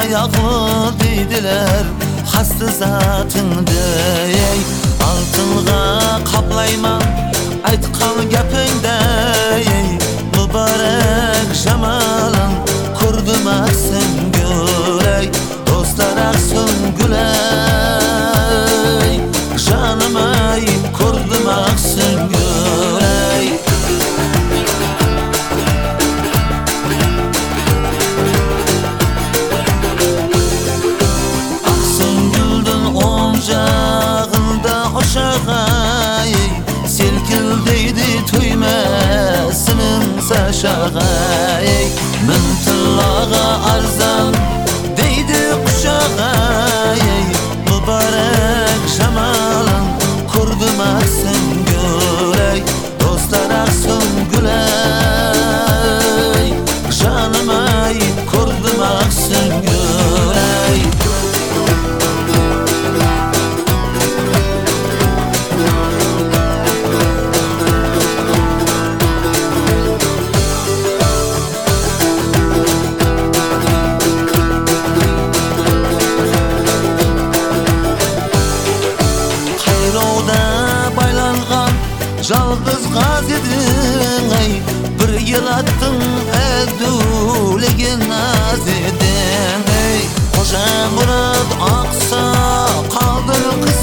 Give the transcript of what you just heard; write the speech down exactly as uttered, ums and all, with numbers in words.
ayaklı deydiler hasta zatındı ey altınga kaplayman aytkan gapingde ey mübarek şamalın kurdum aksın güley dostlar aksın güley canım ayım kurdum aksın güley aksın güldün oncağında oşağay silkildeydi tüymesinin saşağay mintillağa arzan deydi kuşağay mübarek şamalın kurdum aksın güley dostlar aksın güley canım ay kurdum aksın güley Жалғыз ғазедің ай бір ел аттың әдулеген азедің ай Қожа Мұрат ақса қалдыр қыз